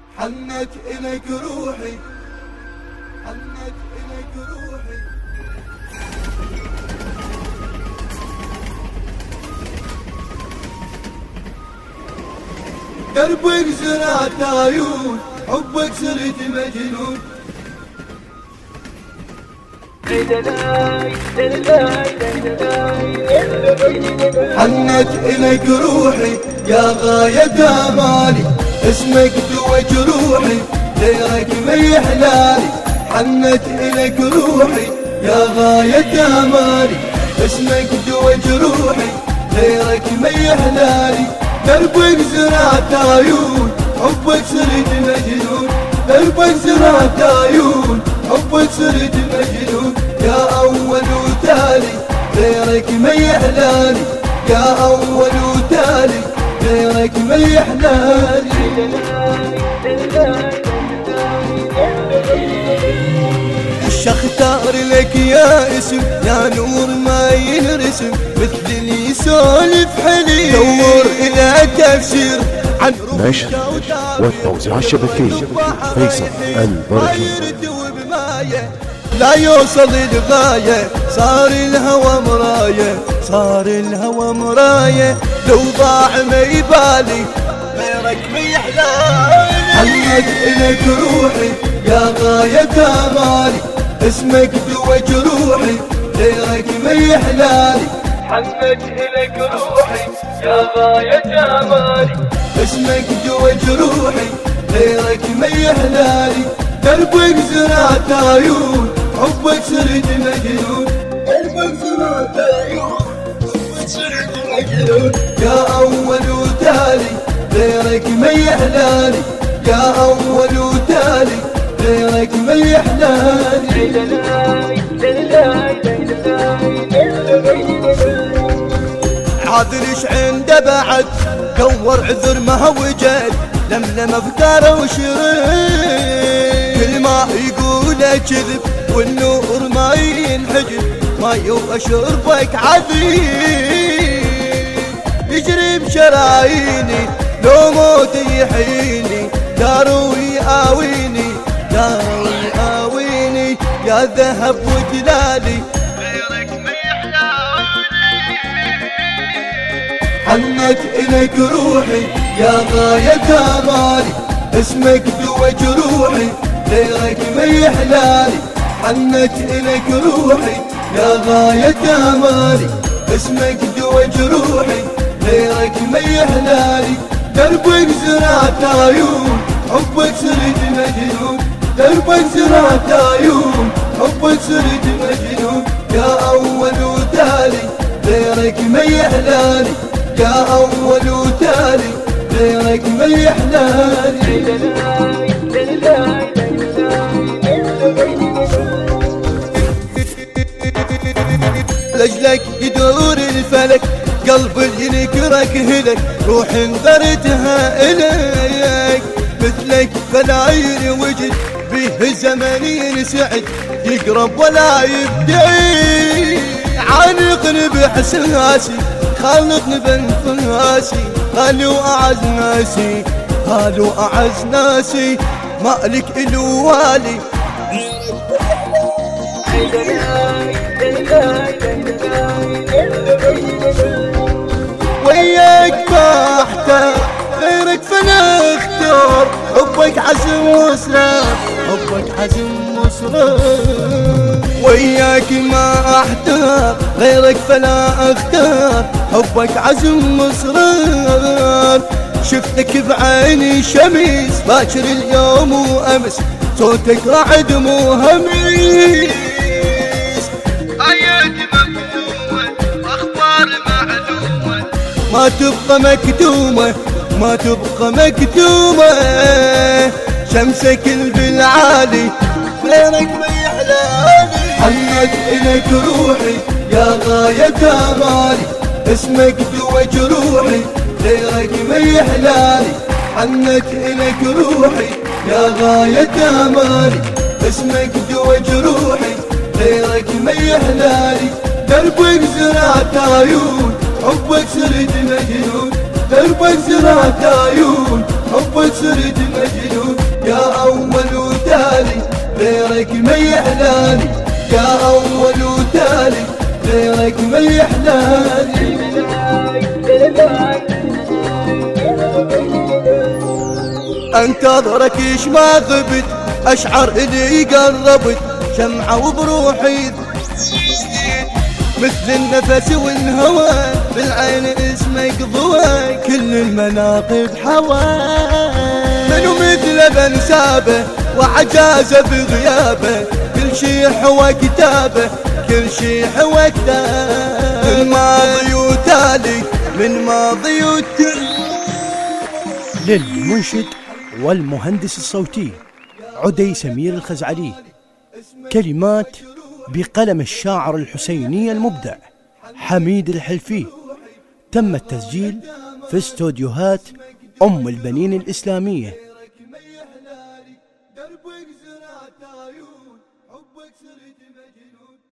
حنت إليك روحي، حنت إليك روحي. دربك زرعت عيون، حبك صرت مجنون. حنت إليك روحي يا غاية آمالي، اسمك دوا جروحي غيرك ما يحلالي. حنت إليك روحي يا غاية آمالي، اسمك دوا جروحي غيرك ما يحلالي. دربك زرعت عيون، حبك صرت مجنون. دربك زرعت عيون، حبك صرت مجنون. يا أول وتالي غيرك ما يحلالي، يا أول وتالي غيرك ما يحلالي. وش اختار لك يا اسم يا نور ما ينرسم، مثل اللي يسولف حليم دور الى تفسير عن نشر والتوزيع الشبكي فيصل البركي. لا يوصل الغاية، صار الهوى مراية، صار الهوى مراية. لو ضاع ما يبالي غيرك ما يحلالي. حنت إليك روحي يا غاية آمالي، اسمك دوا جروحي غيرك ما يحلالي. حنت إليك روحي يا غاية آمالي، اسمك دوا جروحي غيرك ما يحلالي. دربك زرعت عيون، حبك صرت مجنون. دربك زرعت عيون، حبك صرت مجنون. يا أول وتالي غيرك ما يحلالي، يا أول وتالي غيرك ما يحلالي. عاذرش عنده بعد دور عذر ما وجد، لملم افكاره وشرد. كل ما يقوله كذب والنور ما ينحجب، ما يبقى شربك عذيب. يجري بشراييني لو موت يحييني، دارو يآويني دارو يآويني. يا ذهب وجلالي غيرك ما يحلالي. حنت إليك روحي يا غاية آمالي، اسمك دوا جروحي غيرك ما يحلالي. حنت إليك روحي يا غاية آمالي، اسمك دوا جروحي غيرك ما يحلالي. دربك زرعت عيون، حبك صرت مجنون. دربك زرعت عيون، حبك صرت مجنون. يا أول وتالي غيرك ما يحلالي، يا أول وتالي غيرك ما يحلالي. لجلك يدور الفلك، قلب اللي ينكرك هلك، روح انذرتها إليك. مثلك فلا وجد به زمن ينسعد، يقرب ولا يبتعد. عانقني بإحساسي، خلقني بانفاسي، قالوا أعز ناسي، قالوا أعز ناسي. مالك الوالي وياك ما احتار غيرك فانا اختار. حبك عزم واسرار، حبك عزم واسرار. وياك ما احتار غيرك فلا اختار. حبك عزم واسرار. شفتك بعيني شمس باكر اليوم وامس، صوتك رعد مو هميس. حياتي مكتومة، اخبار معلومة، ما تبقى مكتومة، ما تبقى مكتومة. شمسك بالعالي غيرك ما يحلالي. حنت إليك روحي يا غاية آمالي، اسمك دوا جروحي غيرك ما يحلالي. حنت إليك روحي يا غاية آمالي، اسمك دوا جروحي غيرك ما يحلالي. دربك زرعت عيون، حبك صرت مجنون. دربك زرعت عيون، حبك صرت مجنون. يحلالي يا أول وتالي غيرك ما يحلالي. انتظرك ايش ما غبت اشعر الي قربت شمعة وبروحي مثل النفس والهوى بالعين اسمك ضوى كل المناقب حوى منو مثله بنسابه وعجازه بغيابه كل شي حوى كتابه كل شي حوى كتابه من ماضي وتالي من ماضي وتالي. للمنشد والمهندس الصوتي عدي سمير الخزعلي، كلمات بقلم الشاعر الحسيني المبدع حميد الحلفي. تم التسجيل في استوديوهات أم البنين الإسلامية.